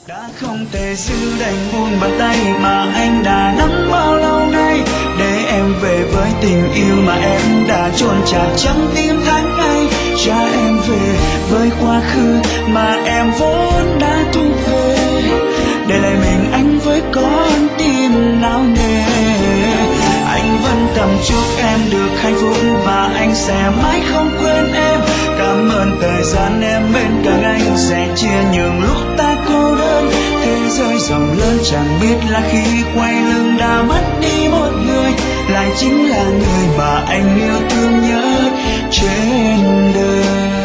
đã không thể giữ đành buông bàn tay mà anh đã nắm bao lâu nay, để em về với tình yêu mà em đã chôn chặt trong tim tháng ngày. Cha em về với quá khứ mà em vốn đã thu về, để lại mình anh với con tim nao nề. Anh vẫn thầm chúc em được hạnh phúc và anh sẽ mãi không quên em. Cảm ơn thời gian em bên cạnh anh sẽ chia nhường lúc ta cô đơn. Thế giới rộng lớn chẳng biết là khi quay lưng đã mất đi một người, lại chính là người mà anh yêu thương nhất trên đời.